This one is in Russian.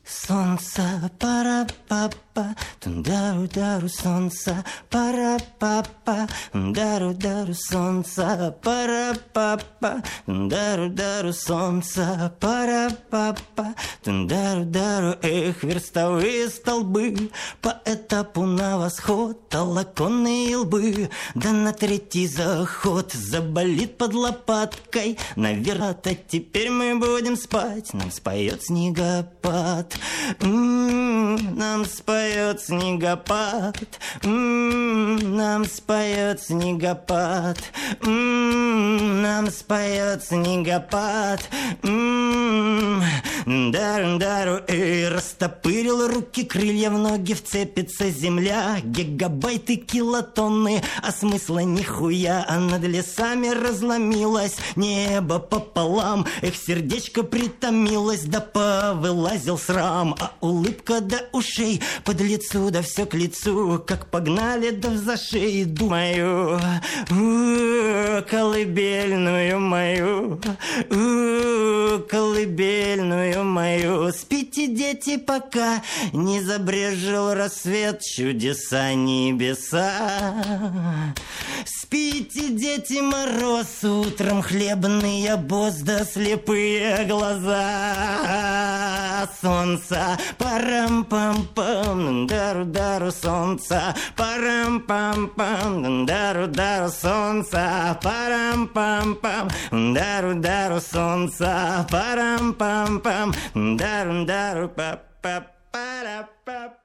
Солнце, пара-па-па, дару-дару солнце, пара-па-па, дару-дару солнце, пара-па-па, дару-дару солнце, пара-па-па, дару-дару. Эх, верстовые столбы, по этапу на восход, толоконные лбы, да на третий заход заболит под лопаткой. Наверное-то теперь мы будем спать, нам споет снегопад. Нам споет снегопад, нам споет снегопад, нам споет снегопад. Дару-дару, растопырил руки, крылья в ноги, вцепится земля. Гигабайты, килотонны, а смысла нихуя. А над лесами разломилось небо пополам. Эх, сердечко притомилось, да повылазил срам. А улыбка до ушей, под лицу, да все к лицу. Как погнали, да взошей, думаю, колыбельную мою, колыбельную мою. Спите, дети, пока не забрежил рассвет, чудеса небеса. Спите, дети, мороз, утром хлебный обоз, да слепые глаза. Солнце, парам-пам-пам, дару-дару солнце, парам-пам-пам, дару-дару солнце, парам-пам-пам, дару-дару солнце, парам-пам-пам, дару-дару па-па-па-ра-па.